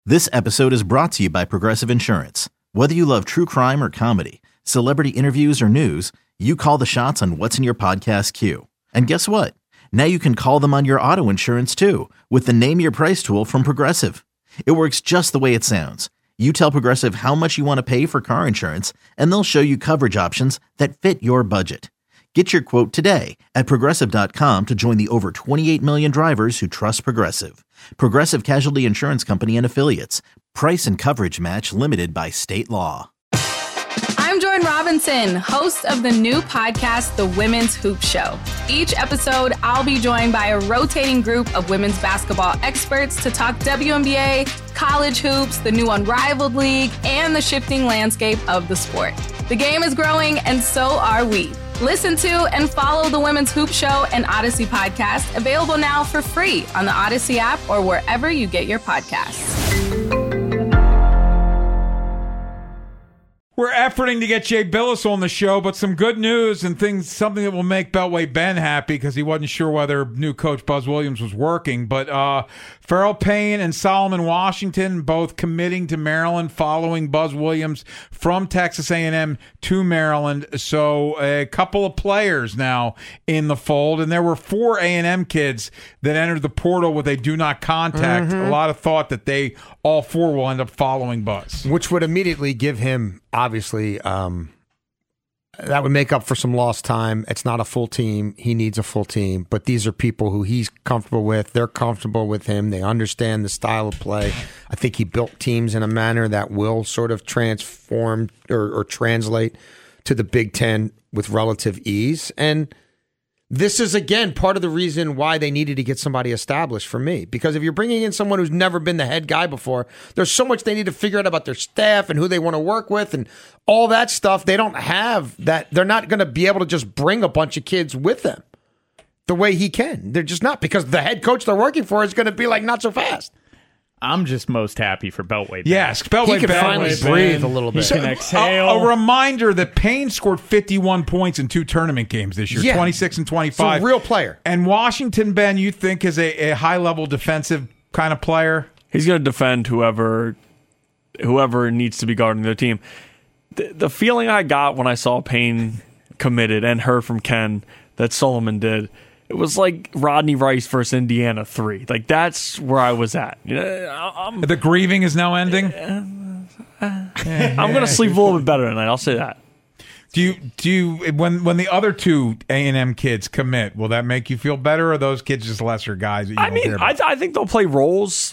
This episode is brought to you by Progressive Insurance. Whether you love true crime or comedy, celebrity interviews or news, you call the shots on what's in your podcast queue. And guess what? Now you can call them on your auto insurance too with the Name Your Price tool from Progressive. It works just the way it sounds. You tell Progressive how much you want to pay for car insurance, and they'll show you coverage options that fit your budget. Get your quote today at Progressive.com to join the over 28 million drivers who trust Progressive. Progressive Casualty Insurance Company and Affiliates. Price and coverage match limited by state law. I'm Jordan Robinson, host of the new podcast, The Women's Hoop Show. Each episode, I'll be joined by a rotating group of women's basketball experts to talk WNBA, college hoops, the new Unrivaled League, and the shifting landscape of the sport. The game is growing, and so are we. Listen to and follow the Women's Hoop Show and Odyssey podcast, available now for free on the Odyssey app or wherever you get your podcasts. We're efforting to get Jay Billis on the show, but some good news and something that will make Beltway Ben happy because he wasn't sure whether new coach Buzz Williams was working. But Farrell Payne and Solomon Washington both committing to Maryland following Buzz Williams from Texas A&M to Maryland. So a couple of players now in the fold. And there were 4 A&M kids that entered the portal with a do not contact. A lot of thought that all 4 will end up following Buzz. Which would immediately give him, obviously, that would make up for some lost time. It's not a full team. He needs a full team. But these are people who he's comfortable with. They're comfortable with him. They understand the style of play. I think he built teams in a manner that will sort of transform or translate to the Big Ten with relative ease. And this is, again, part of the reason why they needed to get somebody established for me. Because if you're bringing in someone who's never been the head guy before, there's so much they need to figure out about their staff and who they want to work with and all that stuff. They don't have that. They're not going to be able to just bring a bunch of kids with them the way he can. They're just not, because the head coach they're working for is going to be like, not so fast. I'm just most happy for Beltway. Yes, Beltway. He can finally breathe a little bit. He can exhale. A reminder that Payne scored 51 points in 2 tournament games this year, 26 and 25. He's a real player. And Washington, Ben, you think is a high-level defensive kind of player? He's going to defend whoever needs to be guarding their team. The feeling I got when I saw Payne committed and heard from Ken that Solomon did, it was like Rodney Rice versus Indiana 3. Like, that's where I was at. The grieving is now ending? I'm going to sleep a little bit better tonight. I'll say that. Do you when the other 2 A&M kids commit, will that make you feel better, or are those kids just lesser guys that you don't care about? I think they'll play roles.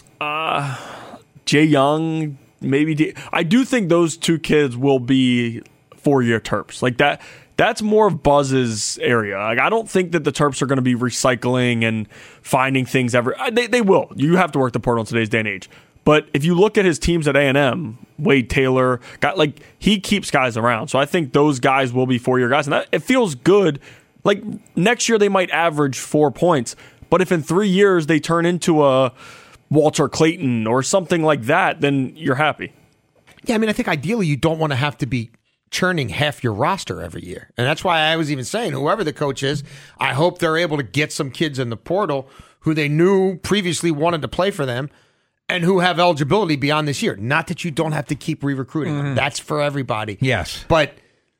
Jay Young, maybe. I do think those 2 kids will be 4-year Terps. Like that. That's more of Buzz's area. Like, I don't think that the Terps are going to be recycling and finding things ever. They will. You have to work the portal in today's day and age. But if you look at his teams at A&M, Wade Taylor, he keeps guys around. So I think those guys will be 4-year guys. And it feels good. Like, next year they might average 4 points. But if in 3 years they turn into a Walter Clayton or something like that, then you're happy. Yeah, I mean, I think ideally you don't want to have to be churning half your roster every year. And that's why I was even saying, whoever the coach is, I hope they're able to get some kids in the portal who they knew previously wanted to play for them and who have eligibility beyond this year. Not that you don't have to keep re-recruiting them. That's for everybody. Yes. But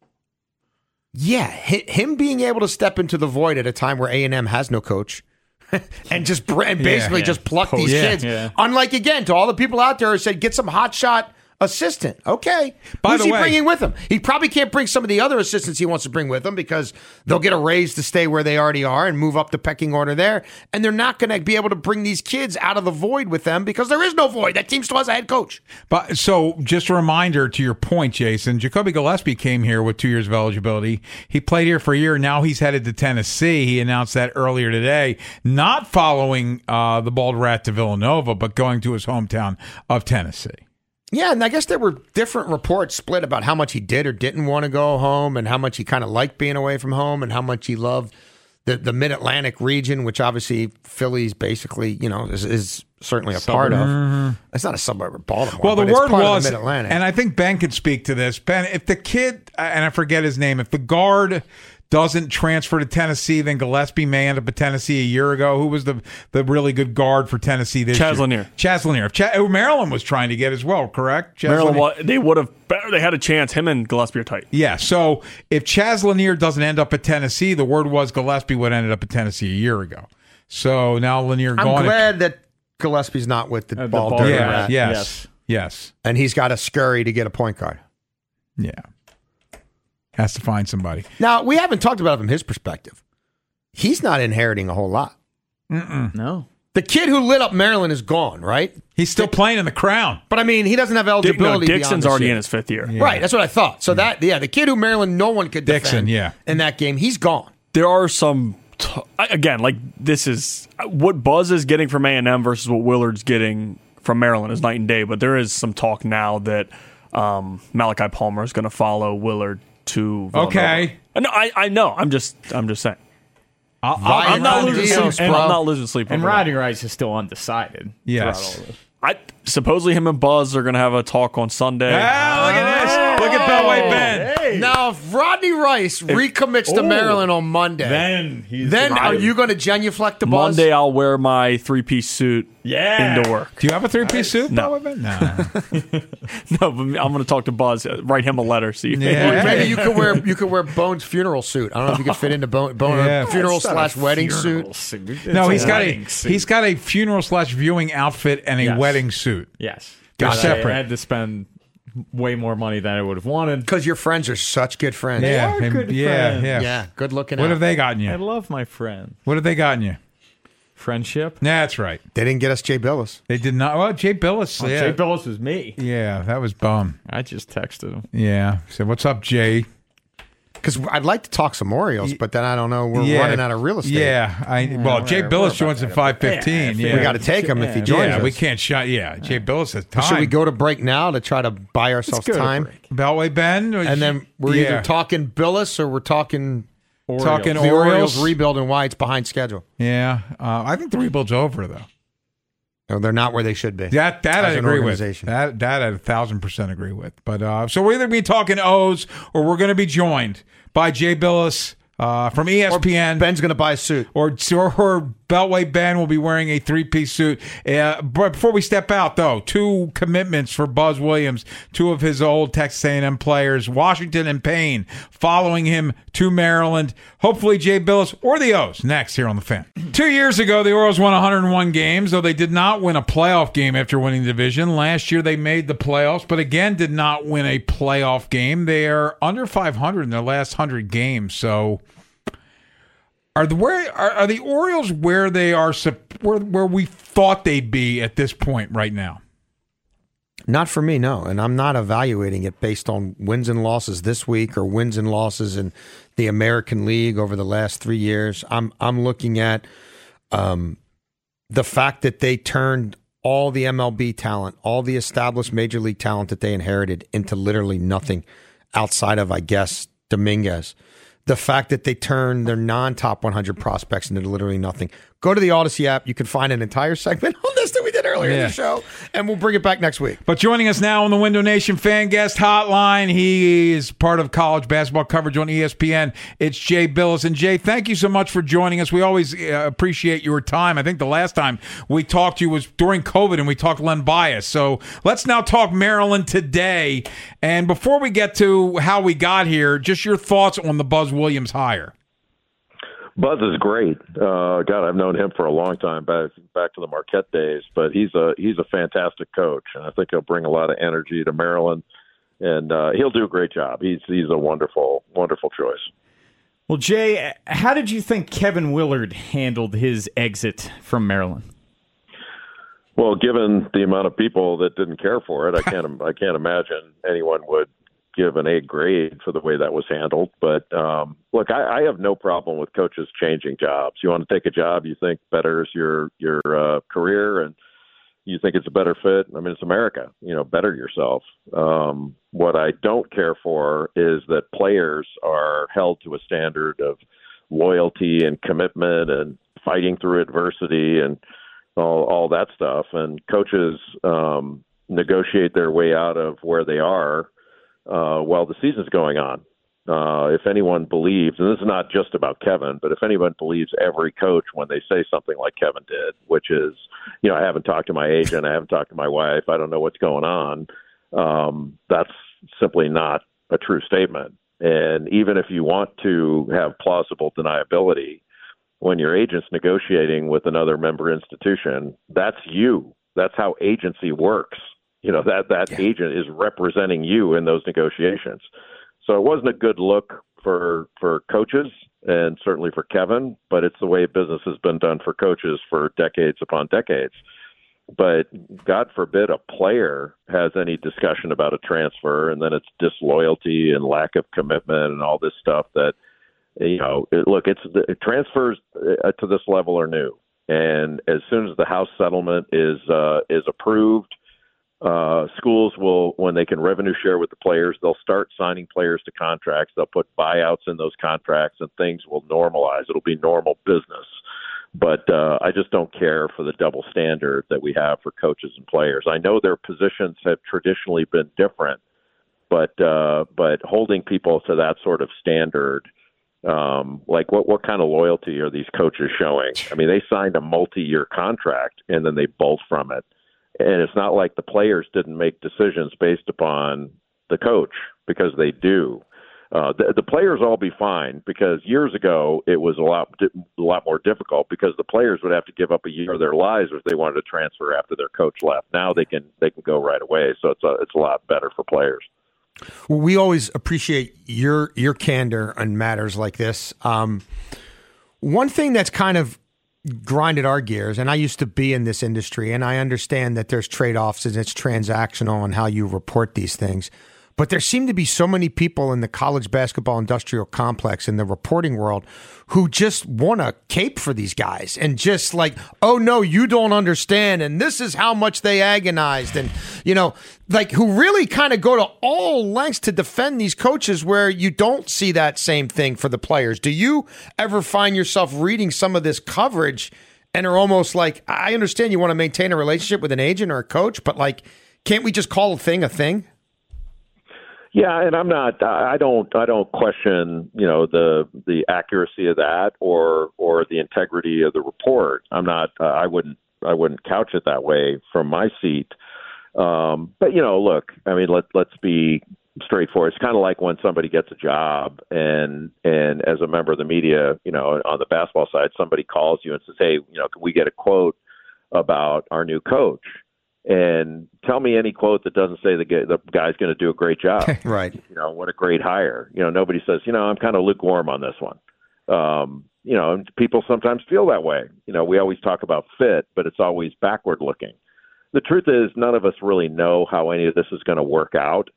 yeah, him being able to step into the void at a time where A&M has no coach and just basically just pluck these kids. Yeah. Unlike, again, to all the people out there who said, get some hotshot assistant. Okay. Who's he bringing with him? He probably can't bring some of the other assistants he wants to bring with him because they'll get a raise to stay where they already are and move up the pecking order there. And they're not going to be able to bring these kids out of the void with them because there is no void. That team still has a head coach. But so just a reminder to your point, Jason, Jacoby Gillespie came here with 2 years of eligibility. He played here for a year. Now he's headed to Tennessee. He announced that earlier today, not following the Bald Rat to Villanova, but going to his hometown of Tennessee. Yeah, and I guess there were different reports split about how much he did or didn't want to go home and how much he kind of liked being away from home and how much he loved the Mid-Atlantic region, which obviously Philly's basically, is certainly a part of. It's not a suburb of Baltimore. Well, the but word it's part was, of the Mid-Atlantic. And I think Ben could speak to this. Ben, if the kid, and I forget his name, if the guard doesn't transfer to Tennessee, then Gillespie may end up at Tennessee a year ago. Who was the really good guard for Tennessee this year? Chaz Lanier. Maryland was trying to get as well, correct? They would have. They had a chance. Him and Gillespie are tight. Yeah, so if Chaz Lanier doesn't end up at Tennessee, the word was Gillespie would end up at Tennessee a year ago. So now Lanier going. I'm glad that Gillespie's not with the ball dirty rat. Yes. And he's got to scurry to get a point guard. Yeah. Has to find somebody. Now, we haven't talked about it from his perspective. He's not inheriting a whole lot. No. The kid who lit up Maryland is gone, right? He's still playing in the Crown. But, I mean, he doesn't have eligibility. Dixon's already in his 5th year. Yeah. Right, that's what I thought. So the kid who Maryland no one could defend in that game, he's gone. There are some, again, like this is what Buzz is getting from A&M versus what Willard's getting from Maryland is night and day. But there is some talk now that Malachi Palmer is going to follow Willard to Villanova. Okay. No, I know. I'm just saying. I'm not losing sleep. And Rodney Rice is still undecided. Yes. Supposedly him and Buzz are going to have a talk on Sunday. Look at this. Look at Beltway Ben. Hey. Now, if Rodney Rice recommits to Maryland on Monday, then are you going to genuflect the Buzz? Monday, I'll wear my 3-piece suit into work. Do you have a 3-piece suit? No. Beltway Ben? No. No, but I'm going to talk to Buzz, write him a letter. See, Maybe you could wear Bone's funeral suit. I don't know if you could fit into Bone funeral / wedding suit. No, he's got a funeral / viewing outfit and a wedding suit. Yes. They're separate. I had to spend way more money than I would have wanted. Because your friends are such good friends. Yeah, good friends. Yeah, good looking. What have they gotten you? I love my friends. What have they gotten you? Friendship. That's right. They didn't get us Jay Billis. They did not. Well, Jay Billis. Oh, Jay Billis was me. Yeah, that was bum. I just texted him. Yeah. Said, what's up, Jay? Because I'd like to talk some Orioles, but then I don't know. We're running out of real estate. Yeah. Jay Billis joins at 5:15. Yeah. We got to take him if he joins us. We can't shut. Yeah, Jay Billis has time. Should we go to break now to try to buy ourselves time? Beltway Ben? And then we're either talking Billis or we're talking Orioles. The Orioles rebuild and why it's behind schedule. Yeah. I think the rebuild's over, though. No, they're not where they should be. That I agree with. That I 1,000% agree with. But so we're either be talking O's or we're going to be joined by Jay Billis from ESPN. Or Ben's going to buy a suit. Or Beltway Ben will be wearing a 3-piece suit. But before we step out, though, 2 commitments for Buzz Williams, 2 of his old Texas A&M players, Washington and Payne, following him to Maryland. Hopefully Jay Billis or the O's next here on The Fan. 2 years ago, the Orioles won 101 games, though they did not win a playoff game after winning the division. Last year, they made the playoffs, but again did not win a playoff game. They are under 500 in their last 100 games, so... Are the Orioles where they are where we thought they'd be at this point right now? Not for me, no. And I'm not evaluating it based on wins and losses this week or wins and losses in the American League over the last 3 years. I'm looking at the fact that they turned all the MLB talent, all the established major league talent that they inherited into literally nothing outside of, I guess, Dominguez. The fact that they turned their non-top 100 prospects into literally nothing. Go to the Odyssey app. You can find an entire segment on this that we did earlier in the show, and we'll bring it back next week. But joining us now on the Window Nation Fan Guest Hotline, he is part of college basketball coverage on ESPN. It's Jay Billis. And Jay, thank you so much for joining us. We always appreciate your time. I think the last time we talked to you was during COVID, and we talked Len Bias. So let's now talk Maryland today. And before we get to how we got here, just your thoughts on the Buzz Williams hire. Buzz is great. God, I've known him for a long time, back to the Marquette days. But he's a fantastic coach, and I think he'll bring a lot of energy to Maryland, and he'll do a great job. He's a wonderful, wonderful choice. Well, Jay, how did you think Kevin Willard handled his exit from Maryland? Well, given the amount of people that didn't care for it, I can't imagine anyone would give an A grade for the way that was handled. But look, I have no problem with coaches changing jobs. You want to take a job you think betters your career and you think it's a better fit. I mean, it's America. Better yourself. What I don't care for is that players are held to a standard of loyalty and commitment and fighting through adversity and all that stuff. And coaches negotiate their way out of where they are while the season's going on. if anyone believes, and this is not just about Kevin, but if anyone believes every coach when they say something like Kevin did, which is, I haven't talked to my agent, I haven't talked to my wife, I don't know what's going on, that's simply not a true statement. And even if you want to have plausible deniability, when your agent's negotiating with another member institution, that's you. That's how agency works. That agent is representing you in those negotiations. So it wasn't a good look for coaches and certainly for Kevin, but it's the way business has been done for coaches for decades upon decades. But God forbid a player has any discussion about a transfer, and then it's disloyalty and lack of commitment and all this stuff that, transfers to this level are new. And as soon as the House settlement is approved, schools will, when they can revenue share with the players, they'll start signing players to contracts. They'll put buyouts in those contracts, and things will normalize. It'll be normal business. But I just don't care for the double standard that we have for coaches and players. I know their positions have traditionally been different, but holding people to that sort of standard, like what kind of loyalty are these coaches showing? I mean, they signed a multi-year contract and then they bolt from it. And it's not like the players didn't make decisions based upon the coach, because they do. The players all be fine, because years ago it was a lot more difficult, because the players would have to give up a year of their lives if they wanted to transfer after their coach left. Now they can go right away, so it's a lot better for players. Well, we always appreciate your candor on matters like this. One thing that's kind of grinded our gears, and I used to be in this industry, and I understand that there's trade-offs and it's transactional on how you report these things. But there seem to be so many people in the college basketball industrial complex in the reporting world who just want to cape for these guys and just like, oh, no, you don't understand. And this is how much they agonized. And, who really kind of go to all lengths to defend these coaches, where you don't see that same thing for the players. Do you ever find yourself reading some of this coverage and are almost like, I understand you want to maintain a relationship with an agent or a coach, but can't we just call a thing a thing? Yeah, and I don't question, the accuracy of that or the integrity of the report. I wouldn't couch it that way from my seat. But look, I mean, let's be straightforward. It's kind of like when somebody gets a job and as a member of the media, on the basketball side, somebody calls you and says, hey, can we get a quote about our new coach? And tell me any quote that doesn't say the guy's going to do a great job. Right. What a great hire. Nobody says, I'm kind of lukewarm on this one. And people sometimes feel that way. We always talk about fit, but it's always backward looking. The truth is, none of us really know how any of this is going to work out.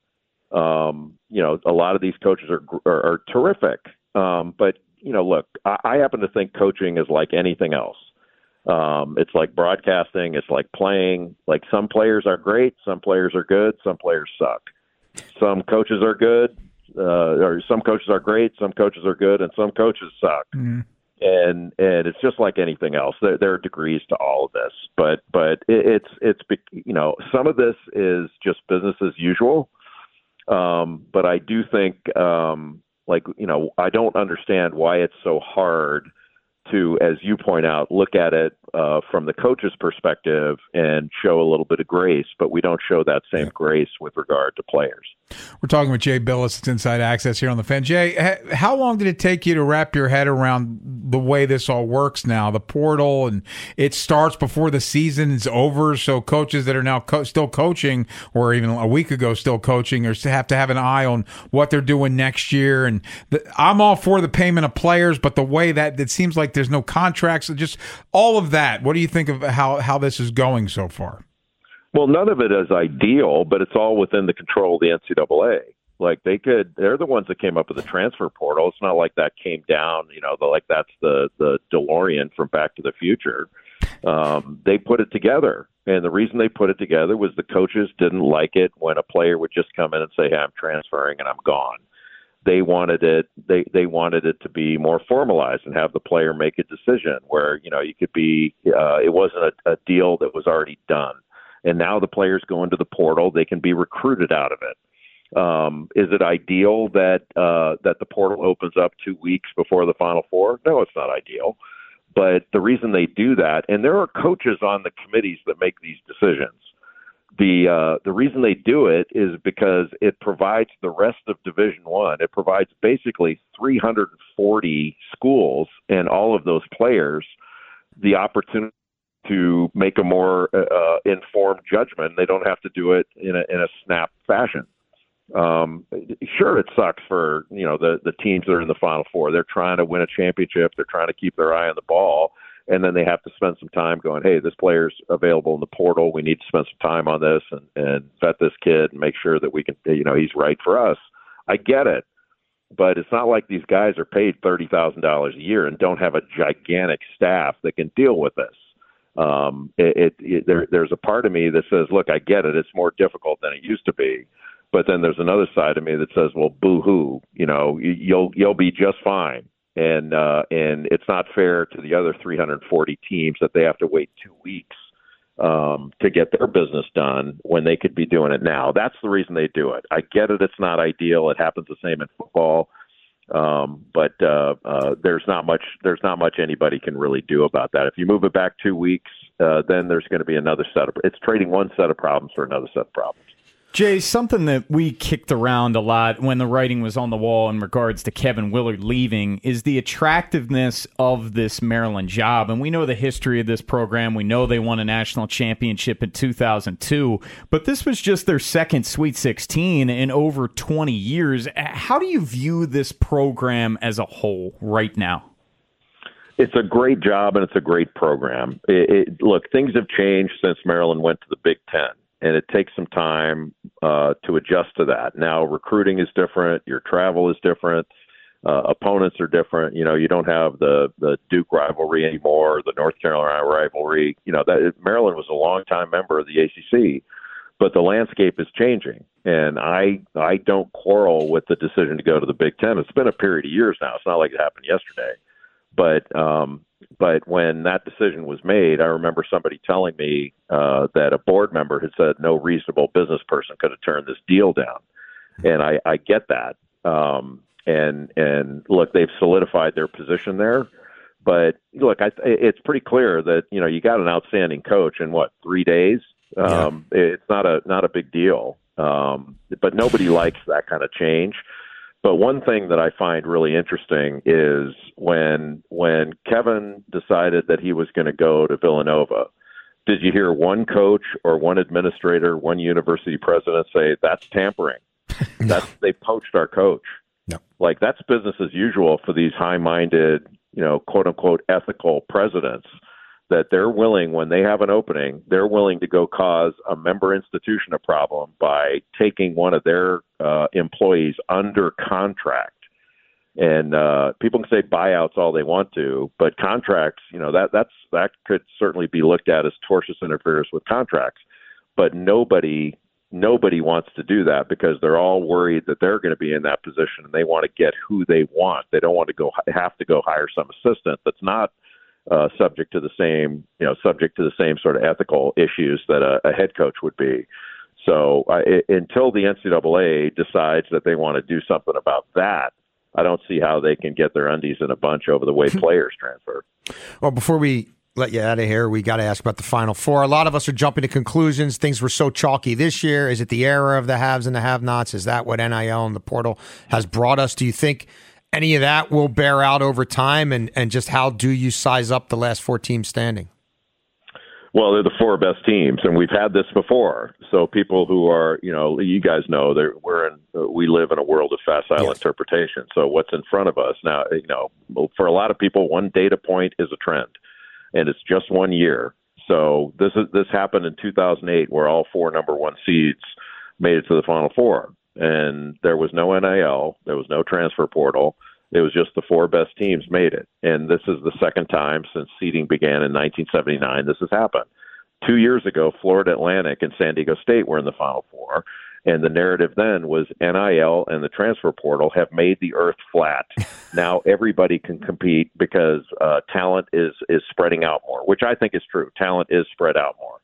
A lot of these coaches are terrific. But, look, I happen to think coaching is like anything else. It's like broadcasting. It's like playing. Like, some players are great. Some players are good. Some players suck. Some coaches are good. Or some coaches are great. Some coaches are good. And some coaches suck. Mm-hmm. And it's just like anything else. There are degrees to all of this. But it's some of this is just business as usual. But I do think, I don't understand why it's so hard to, as you point out, look at it from the coach's perspective and show a little bit of grace, but we don't show that same grace with regard to players. We're talking with Jay Bilas. It's Inside Access here on the Fan. Jay, how long did it take you to wrap your head around the way this all works now? The portal, and it starts before the season is over, so coaches that are now still coaching, or even a week ago still coaching, or have to have an eye on what they're doing next year. And I'm all for the payment of players, but the way that it seems like there's no contracts, just all of that. What do you think of how this is going so far? Well, none of it is ideal, but it's all within the control of the NCAA. Like, they're the ones that came up with the transfer portal. It's not like that came down, like that's the DeLorean from Back to the Future. They put it together. And the reason they put it together was the coaches didn't like it when a player would just come in and say, hey, I'm transferring and I'm gone. They wanted it. They wanted it to be more formalized and have the player make a decision where, you could be, it wasn't a deal that was already done. And now the players go into the portal, they can be recruited out of it. Is it ideal that the portal opens up 2 weeks before the Final Four? No, it's not ideal. But the reason they do that, and there are coaches on the committees that make these decisions. The reason they do it is because it provides the rest of Division I. It provides basically 340 schools and all of those players the opportunity to make a more informed judgment. They don't have to do it in a snap fashion. Sure, it sucks for the teams that are in the Final Four. They're trying to win a championship. They're trying to keep their eye on the ball, and then they have to spend some time going, hey, this player's available in the portal. We need to spend some time on this and vet this kid and make sure that we can, he's right for us. I get it, but it's not like these guys are paid $30,000 a year and don't have a gigantic staff that can deal with this. There's a part of me that says, look, I get it. It's more difficult than it used to be. But then there's another side of me that says, well, boo-hoo, you'll be just fine. And it's not fair to the other 340 teams that they have to wait 2 weeks to get their business done when they could be doing it now. That's the reason they do it. I get it. It's not ideal. It happens the same in football. But there's not much anybody can really do about that. If you move it back 2 weeks, then there's going to be another it's trading one set of problems for another set of problems. Jay, something that we kicked around a lot when the writing was on the wall in regards to Kevin Willard leaving is the attractiveness of this Maryland job. And we know the history of this program. We know they won a national championship in 2002, but this was just their second Sweet 16 in over 20 years. How do you view this program as a whole right now? It's a great job and it's a great program. Look, things have changed since Maryland went to the Big Ten. And it takes some time to adjust to that. Now, recruiting is different. Your travel is different. Opponents are different. You don't have the Duke rivalry anymore, the North Carolina rivalry. Maryland was a longtime member of the ACC, but the landscape is changing. And I don't quarrel with the decision to go to the Big Ten. It's been a period of years now. It's not like it happened yesterday. But when that decision was made, I remember somebody telling me that a board member had said no reasonable business person could have turned this deal down. And I get that. And look, they've solidified their position there. But look, it's pretty clear that, you got an outstanding coach in 3 days. It's not a big deal. But nobody likes that kind of change. But one thing that I find really interesting is when Kevin decided that he was going to go to Villanova, did you hear one coach or one administrator, one university president say, that's tampering? They poached our coach. No. Like, that's business as usual for these high-minded, quote unquote, ethical presidents, that they're willing, when they have an opening, they're willing to go cause a member institution a problem by taking one of their employees under contract. And people can say buyouts all they want to, but contracts, that could certainly be looked at as tortious interference with contracts. But nobody wants to do that because they're all worried that they're going to be in that position and they want to get who they want. They don't want to have to go hire some assistant that's not subject to the same sort of ethical issues that a head coach would be. So until the NCAA decides that they want to do something about that, I don't see how they can get their undies in a bunch over the way players transfer. Well, before we let you out of here, we got to ask about the Final Four. A lot of us are jumping to conclusions. Things were so chalky this year. Is it the era of the haves and the have-nots? Is that what NIL and the portal has brought us? Do you think any of that will bear out over time? And just how do you size up the last four teams standing? Well, they're the four best teams, and we've had this before. So people who are, you guys know that we live in a world of facile interpretation. So what's in front of us now, for a lot of people, one data point is a trend, and it's just 1 year. So this happened in 2008, where all four number one seeds made it to the Final Four, and there was no NIL, there was no transfer portal. It was just the four best teams made it. And this is the second time since seeding began in 1979 this has happened. 2 years ago, Florida Atlantic and San Diego State were in the Final Four. And the narrative then was NIL and the transfer portal have made the earth flat. Now everybody can compete because talent is spreading out more, which I think is true. Talent is spread out more.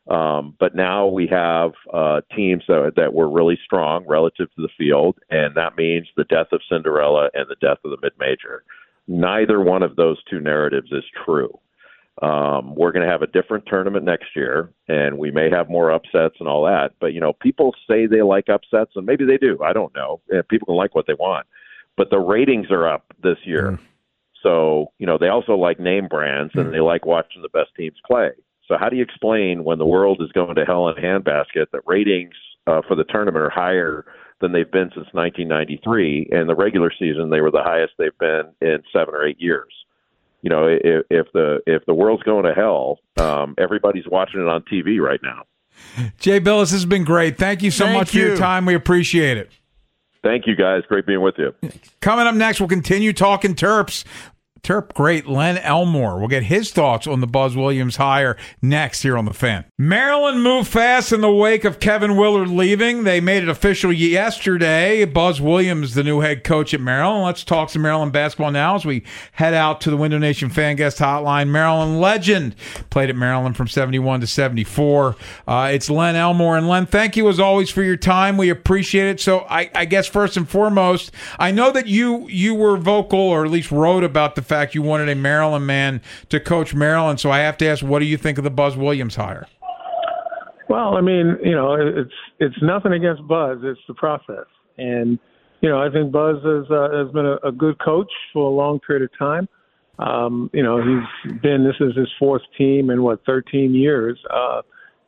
But now we have teams that were really strong relative to the field, and that means the death of Cinderella and the death of the mid-major. Neither one of those two narratives is true. We're going to have a different tournament next year, and we may have more upsets and all that. But, people say they like upsets, and maybe they do. I don't know. People can like what they want. But the ratings are up this year. So, they also like name brands, and they like watching the best teams play. So how do you explain when the world is going to hell in a handbasket that ratings for the tournament are higher than they've been since 1993, and the regular season they were the highest they've been in 7 or 8 years? If the world's going to hell, everybody's watching it on TV right now. Jay Bilas, this has been great. Thank you so much for your time. We appreciate it. Thank you, guys. Great being with you. Coming up next, we'll continue talking Terps. Terp great Len Elmore. We'll get his thoughts on the Buzz Williams hire next here on The Fan. Maryland moved fast in the wake of Kevin Willard leaving. They made it official yesterday. Buzz Williams, the new head coach at Maryland. Let's talk some Maryland basketball now as we head out to the Window Nation Fan Guest Hotline. Maryland legend played at Maryland from 71 to 74. It's Len Elmore. And Len, thank you as always for your time. We appreciate it. So I guess first and foremost, I know that you were vocal, or at least wrote about the fact you wanted a Maryland man to coach Maryland. So I have to ask, what do you think of the Buzz Williams hire? Well, I mean, it's nothing against Buzz. It's the process. And, I think Buzz has been a good coach for a long period of time. This is his fourth team in 13 years. So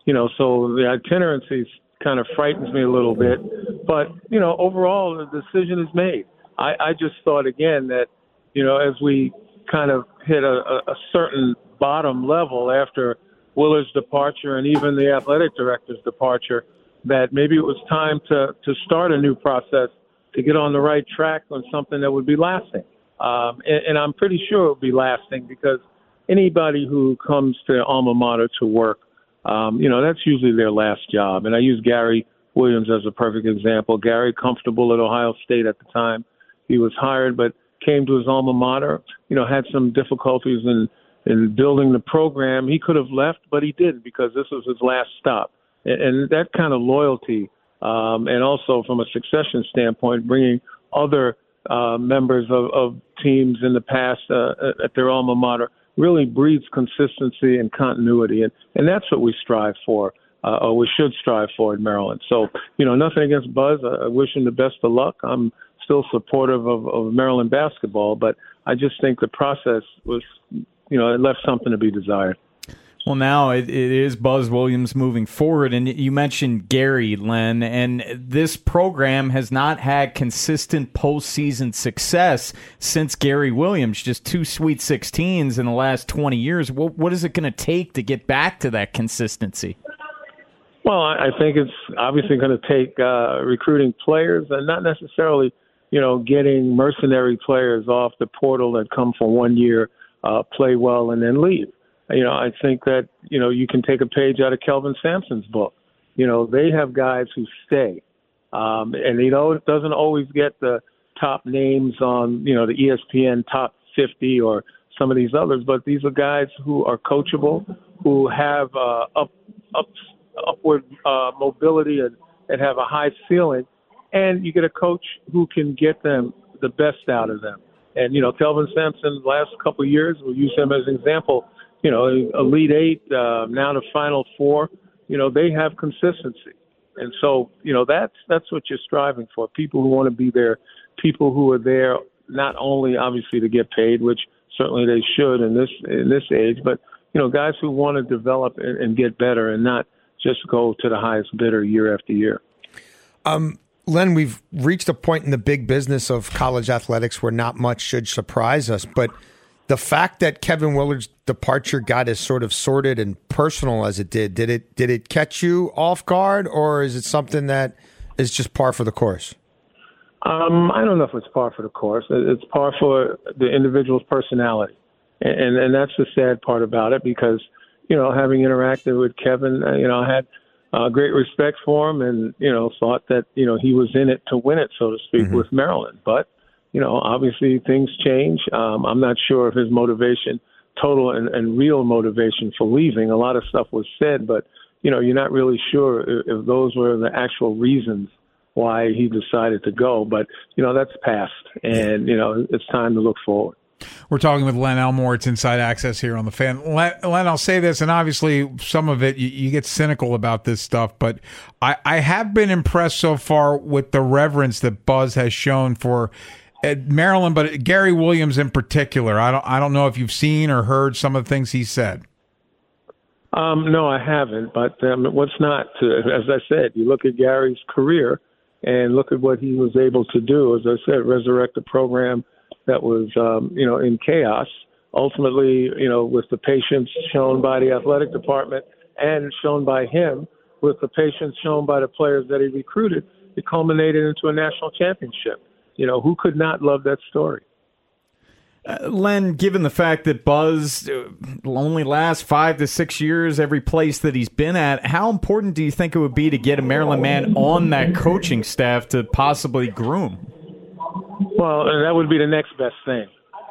the itinerancy kind of frightens me a little bit. But, overall, the decision is made. I just thought, again, that, as we kind of hit a certain bottom level after Willard's departure and even the athletic director's departure, that maybe it was time to start a new process to get on the right track on something that would be lasting. And I'm pretty sure it will be lasting, because anybody who comes to alma mater to work, that's usually their last job. And I use Gary Williams as a perfect example. Gary, comfortable at Ohio State at the time he was hired, but came to his alma mater, had some difficulties in building the program. He could have left, but he didn't, because this was his last stop. And that kind of loyalty, and also from a succession standpoint, bringing other members of teams in the past at their alma mater, really breeds consistency and continuity. And that's what we strive for, or we should strive for at Maryland. So, nothing against Buzz. I wish him the best of luck. I'm still supportive of Maryland basketball, but I just think the process was, it left something to be desired. Well, now it is Buzz Williams moving forward, and you mentioned Gary, Len, and this program has not had consistent postseason success since Gary Williams, just 2 Sweet 16s in the last 20 years. What is it going to take to get back to that consistency? Well, I think it's obviously going to take recruiting players, and not necessarily getting mercenary players off the portal that come for 1 year, play well, and then leave. I think that, you can take a page out of Kelvin Sampson's book. They have guys who stay. And, it doesn't always get the top names on, the ESPN top 50 or some of these others, but these are guys who are coachable, who have upward mobility and have a high ceiling. And you get a coach who can get them the best out of them. And, Kelvin Sampson, last couple of years, we'll use him as an example, Elite Eight, now to Final Four, they have consistency. And so, that's what you're striving for. People who want to be there, people who are there not only obviously to get paid, which certainly they should in this age, but, guys who want to develop and get better and not just go to the highest bidder year after year. Len, we've reached a point in the big business of college athletics where not much should surprise us, but the fact that Kevin Willard's departure got as sort of sordid and personal as it did it catch you off guard, or is it something that is just par for the course? I don't know if it's par for the course. It's par for the individual's personality. And that's the sad part about it, because, having interacted with Kevin, I had great respect for him and, thought that, he was in it to win it, so to speak, with Maryland. But, obviously things change. I'm not sure of his motivation, total and real motivation for leaving. A lot of stuff was said, but, you're not really sure if those were the actual reasons why he decided to go. But, that's past, and, it's time to look forward. We're talking with Len Elmore. It's Inside Access here on The Fan. Len, I'll say this, and obviously some of it, you get cynical about this stuff, but I have been impressed so far with the reverence that Buzz has shown for Maryland, but Gary Williams in particular. I don't know if you've seen or heard some of the things he said. No, I haven't. But what's not to, as I said, you look at Gary's career and look at what he was able to do. As I said, resurrect a program that was, in chaos. Ultimately, with the patience shown by the athletic department and shown by him, with the patience shown by the players that he recruited, it culminated into a national championship. Who could not love that story? Len, given the fact that Buzz only lasts 5 to 6 years every place that he's been at, how important do you think it would be to get a Maryland man on that coaching staff to possibly groom? Well, that would be the next best thing.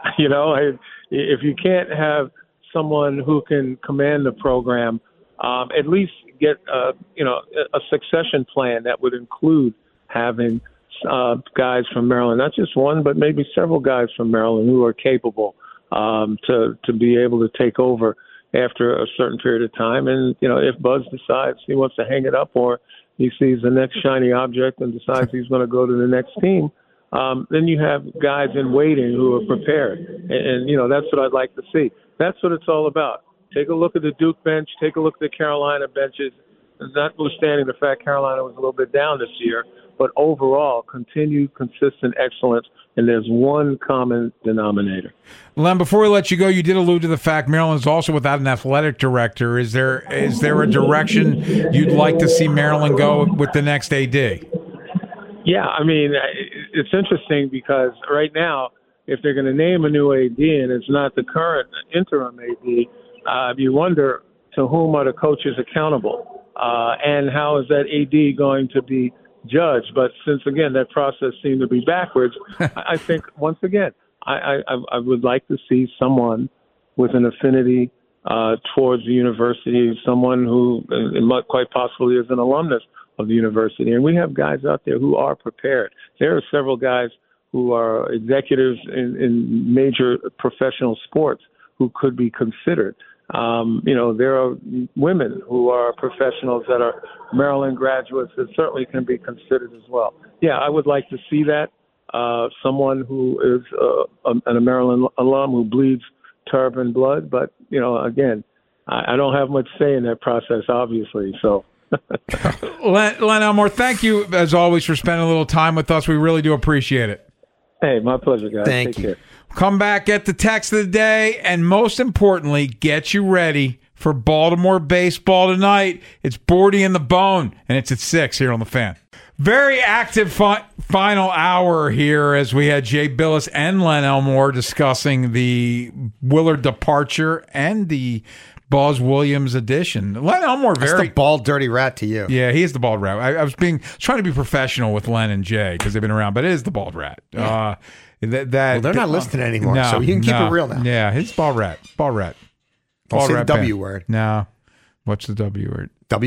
If you can't have someone who can command the program, at least get a succession plan that would include having guys from Maryland, not just one, but maybe several guys from Maryland who are capable to be able to take over after a certain period of time. And, if Buzz decides he wants to hang it up or he sees the next shiny object and decides he's going to go to the next team, then you have guys in waiting who are prepared. And that's what I'd like to see. That's what it's all about. Take a look at the Duke bench. Take a look at the Carolina benches. Notwithstanding the fact Carolina was a little bit down this year, but overall, continued consistent excellence, and there's one common denominator. Len, before we let you go, you did allude to the fact Maryland's also without an athletic director. Is there a direction you'd like to see Maryland go with the next AD? Yeah, it's interesting because right now, if they're going to name a new AD and it's not the current interim AD, you wonder to whom are the coaches accountable, and how is that AD going to be judged? But since, again, that process seemed to be backwards, I think, once again, I would like to see someone with an affinity towards the university, someone who quite possibly is an alumnus of the university. And we have guys out there who are prepared. There are several guys who are executives in major professional sports who could be considered. There are women who are professionals that are Maryland graduates that certainly can be considered as well. Yeah, I would like to see that. Someone who is a Maryland alum who bleeds Terrapin blood. But, again, I don't have much say in that process, obviously. So. Len Elmore, thank you, as always, for spending a little time with us. We really do appreciate it. Hey, my pleasure, guys. Thank Take you. care. Come back, get the text of the day, and most importantly, get you ready for Baltimore baseball tonight. It's Bordy in the Bone, and it's at 6 here on The Fan. Very active final hour here as we had Jay Billis and Len Elmore discussing the Willard departure and the Buzz Williams edition. Len Elmore, That's the bald, dirty rat to you. Yeah, he is the bald rat. I was trying to be professional with Len and Jay because they've been around, but it is the bald rat. Yeah. Well, they're not listening anymore, no, so you can keep it real now. Yeah, it's ball rat. Ball rat. Don't say the rat W band. word. No. What's the W word?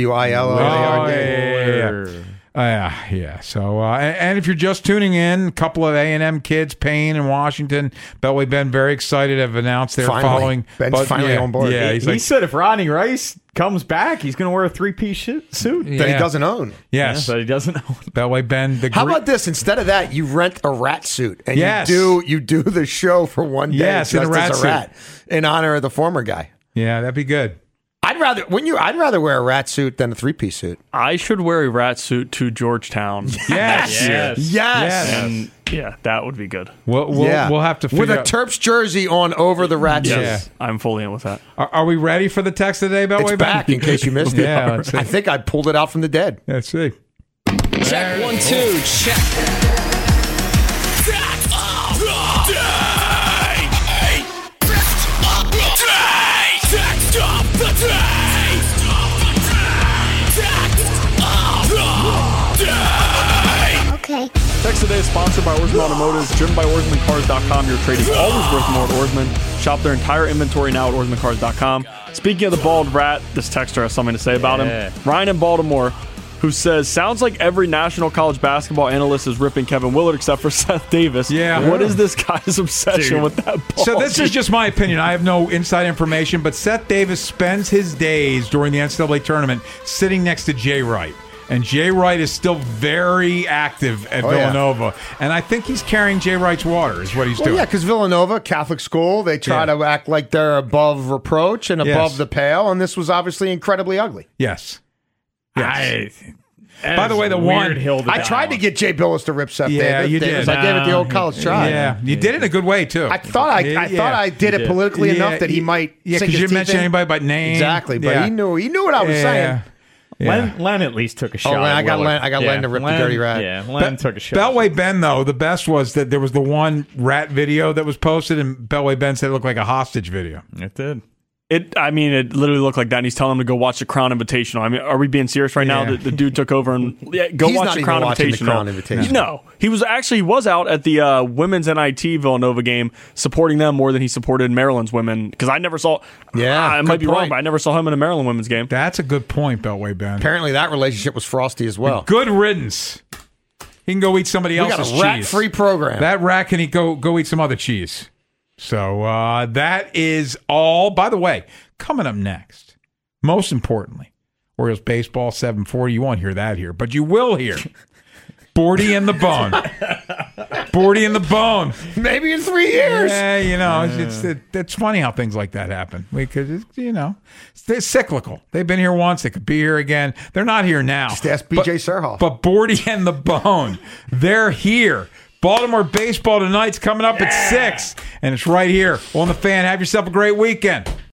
WILLARD. Yeah. So, and if you're just tuning in, a couple of A&M kids, Payne and Washington, Beltway Ben, very excited, have announced they're following. Ben's finally on board. Yeah, he said if Ronnie Rice comes back, he's going to wear a three-piece suit that he doesn't own. Yes. that he doesn't own. Beltway Ben. How about this? Instead of that, you rent a rat suit and Yes. you do the show for one day Yes, in a dressed rat as a rat in honor of the former guy. Yeah, that'd be good. I'd rather wear a rat suit than a three-piece suit. I should wear a rat suit to Georgetown. Yes. And yeah, that would be good. We'll have to figure with a out. Terps jersey on over the rat suit. Yes, I'm fully in with that. Are we ready for the text of the day, Beltway It's Ben? back in case you missed it. Yeah, let's see. I think I pulled it out from the dead. Let's see. Check 1 2 check. Okay. Text today is sponsored by Oarsman Automotive, driven by OarsmanCars.com. Your trading always worth more at Oarsman. Shop their entire inventory now at OarsmanCars.com. Speaking of the bald rat, this texter has something to say about him. Ryan in Baltimore, who says, sounds like every national college basketball analyst is ripping Kevin Willard except for Seth Davis. Yeah. What is this guy's obsession with that ball? So this is just my opinion. I have no inside information, but Seth Davis spends his days during the NCAA tournament sitting next to Jay Wright. And Jay Wright is still very active at Villanova. Yeah. And I think he's carrying Jay Wright's water is what he's doing. Yeah, because Villanova, Catholic school, they try to act like they're above reproach and above the pale. And this was obviously incredibly ugly. Yes. By the way, the one I tried to get Jay Billis to rip Seth Davis. You did. I gave it the old college try. Yeah, you did it in a good way too. I thought I did it politically enough that he might. Yeah, because you didn't mention anybody by name. Exactly, but he knew what I was saying. Yeah. Len at least took a shot. I got Len to rip the dirty rat. Yeah, Len took a shot. Beltway Ben, though, the best was that there was the one rat video that was posted, and Beltway Ben said it looked like a hostage video. It did. It literally looked like that, and he's telling him to go watch the Crown Invitational. I mean, are we being serious right now? The dude took over and go watch the Crown Invitational. No, he was out at the women's NIT Villanova game, supporting them more than he supported Maryland's women. Because I never saw. I might be wrong, but I never saw him in a Maryland women's game. That's a good point, Beltway Ben. Apparently, that relationship was frosty as well. Good riddance. He can go eat somebody else's cheese. We got a rat-free program. That rat can go eat some other cheese. So that is all. By the way, coming up next, most importantly, Orioles baseball 740. You won't hear that here, but you will hear Bordy and the Bone. Bordy and the Bone. Maybe in 3 years. Yeah, it's funny how things like that happen because they're cyclical. They've been here once. They could be here again. They're not here now. Just ask BJ Serhoff. But Bordy and the Bone, they're here. Baltimore baseball tonight's coming up at 6, and it's right here on The Fan. Have yourself a great weekend.